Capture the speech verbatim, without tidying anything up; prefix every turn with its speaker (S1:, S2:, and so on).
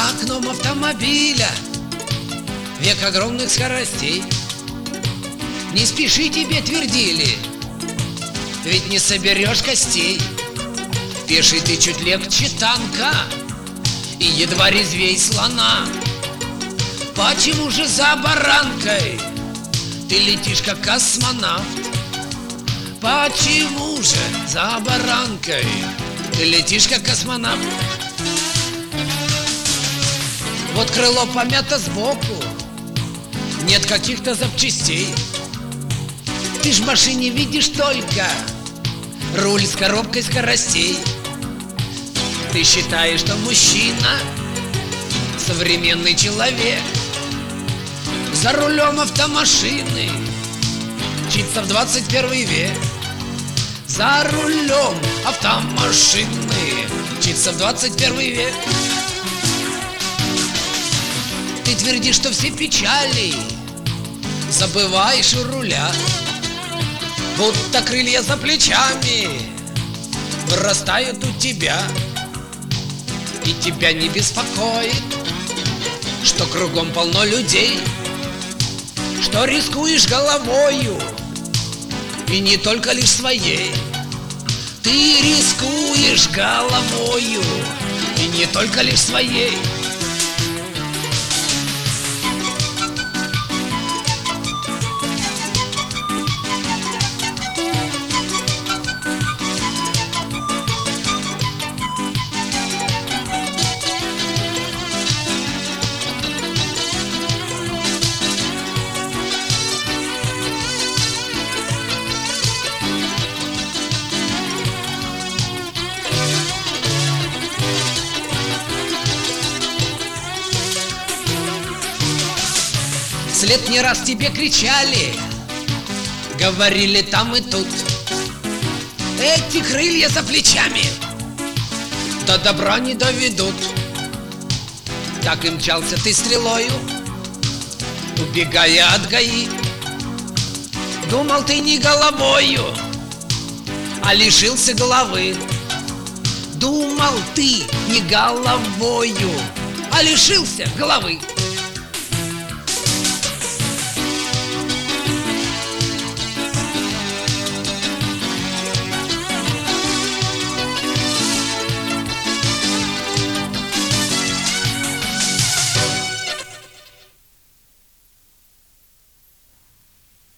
S1: за окном автомобиля век огромных скоростей. Не спеши, тебе твердили, ведь не соберешь костей. Пеший ты чуть легче танка и едва резвей слона. Почему же за баранкой ты летишь как космонавт? Почему же за баранкой ты летишь как космонавт? Вот крыло помято сбоку, нет каких-то запчастей. Ты ж в машине видишь только руль с коробкой скоростей. Ты считаешь, что мужчина современный человек за рулем автомашины мчится в двадцать первый век. За рулем автомашины мчится в двадцать первый век. Ты твердишь, что все печали забываешь у руля, будто крылья за плечами вырастают у тебя. И тебя не беспокоит, что кругом полно людей, что рискуешь головою, и не только лишь своей. Ты рискуешь головою, и не только лишь своей. Вслед не раз тебе кричали, говорили там и тут: эти крылья за плечами до добра не доведут. Так и мчался ты стрелою, убегая от ГАИ. Думал ты не головою, а лишился головы. Думал ты не головою, а лишился головы.